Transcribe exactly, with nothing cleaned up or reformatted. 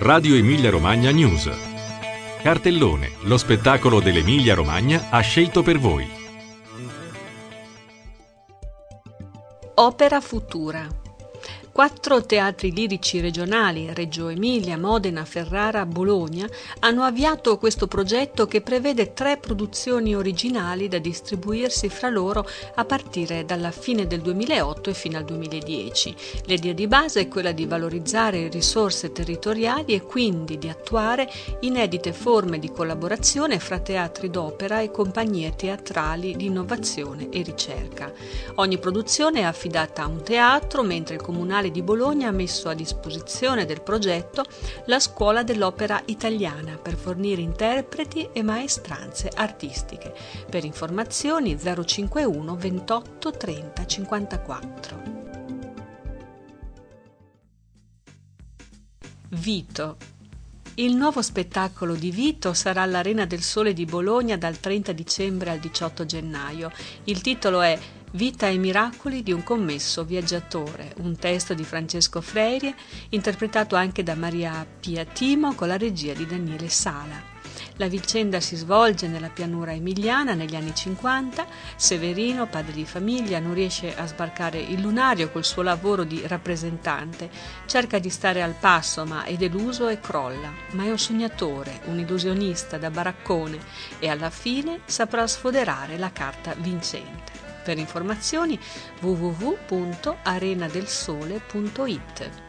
Radio Emilia Romagna News. Cartellone, lo spettacolo dell'Emilia Romagna ha scelto per voi. Opera futura. Quattro teatri lirici regionali, Reggio Emilia, Modena, Ferrara, Bologna, hanno avviato questo progetto che prevede tre produzioni originali da distribuirsi fra loro a partire dalla fine del duemilaotto e fino al duemiladieci. L'idea di base è quella di valorizzare risorse territoriali e quindi di attuare inedite forme di collaborazione fra teatri d'opera e compagnie teatrali di innovazione e ricerca. Ogni produzione è affidata a un teatro, mentre il Comunale di Bologna ha messo a disposizione del progetto la Scuola dell'Opera Italiana per fornire interpreti e maestranze artistiche. Per informazioni zero cinquantuno ventotto trenta cinquantaquattro. Vito. Il nuovo spettacolo di Vito sarà all'Arena del Sole di Bologna dal trenta dicembre al diciotto gennaio. Il titolo è Vita e miracoli di un commesso viaggiatore, un testo di Francesco Freire, interpretato anche da Maria Pia Timo con la regia di Daniele Sala. La vicenda si svolge nella pianura emiliana negli anni cinquanta. Severino, padre di famiglia, non riesce a sbarcare il lunario col suo lavoro di rappresentante. Cerca di stare al passo, ma è deluso e crolla. Ma è un sognatore, un illusionista da baraccone e alla fine saprà sfoderare la carta vincente. Per informazioni w w w punto arena del sole punto it.